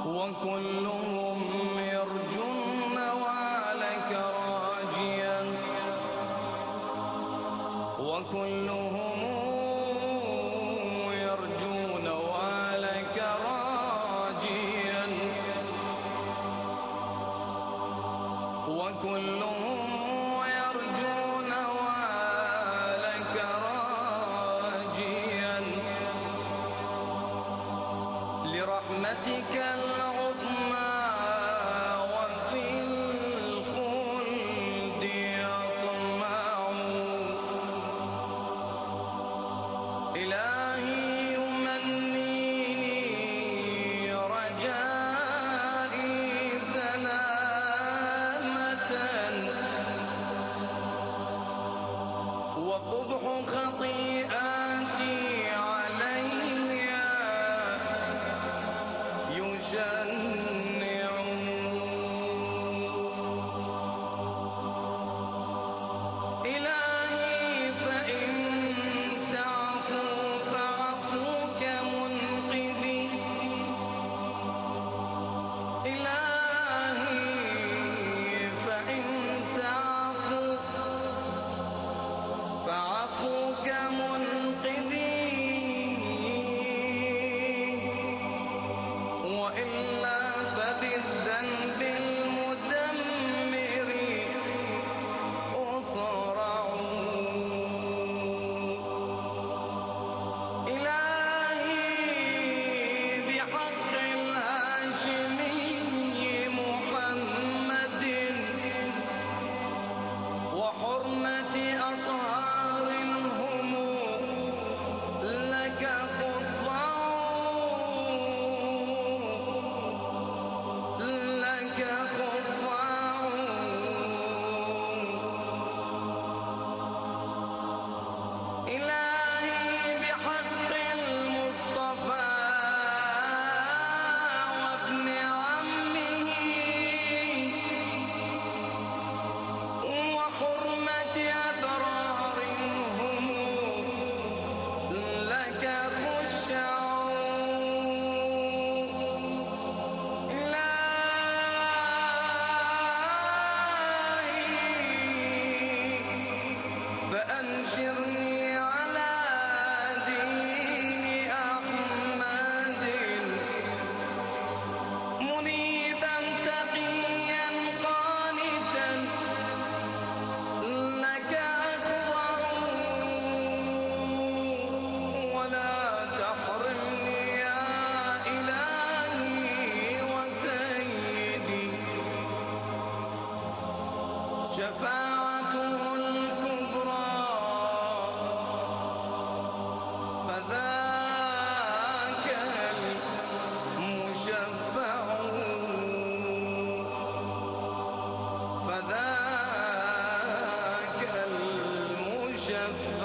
وكلهم يرجو نوالك راجيا، وكلهم يرجو نوالك راجيا، وكلهم يرجو نوالك راجيا لرحمتك العظمى وفي الخلد يطمع. إلهي يمنيني رجائي سلامة، وقبح خطيئاتي علي يشنع. إلهي فإن تعفو فعفوك منقذي، إلهي فإن تعفو فعفوك منقذي، وإلا فبالذنب المدمر أصرع. إلهي بحق الهاشمي محمد وحرمة أطهار هم لك خضعوا، لك خضعوا. إلهي بحق المصطفى وابن عمه وحرمة أبرار هم لك خشعوا. فأنشرني على دين أحمد منيبا تقيا قانتا لك أخضع، ولا تحرمني يا إلهي وسيدي شفاعته الكبرى، فذاك المشفع، فذاك المشفع.